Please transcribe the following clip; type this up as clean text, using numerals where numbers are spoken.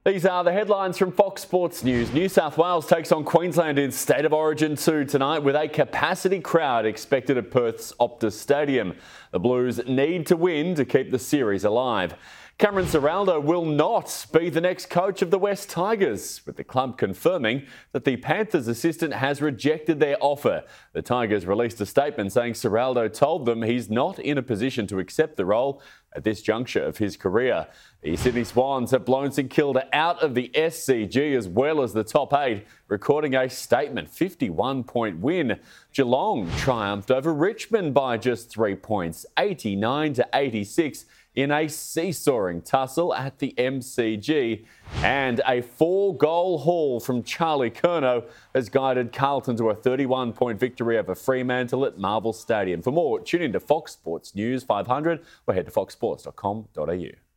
These are the headlines from Fox Sports News. New South Wales takes on Queensland in State of Origin 2 tonight with a capacity crowd expected at Perth's Optus Stadium. The Blues need to win to keep the series alive. Cameron Ciraldo will not be the next coach of the West Tigers, with the club confirming that the Panthers assistant has rejected their offer. The Tigers released a statement saying Ciraldo told them he's not in a position to accept the role at this juncture of his career. The Sydney Swans have blown St Kilda out of the SCG as well as the top 8, recording a statement 51-point win. Geelong triumphed over Richmond by just 3 points, 89-86. in a seesawing tussle at the MCG. And a 4-goal haul from Charlie Curnow has guided Carlton to a 31-point victory over Fremantle at Marvel Stadium. For more, tune in to Fox Sports News 500 or head to foxsports.com.au.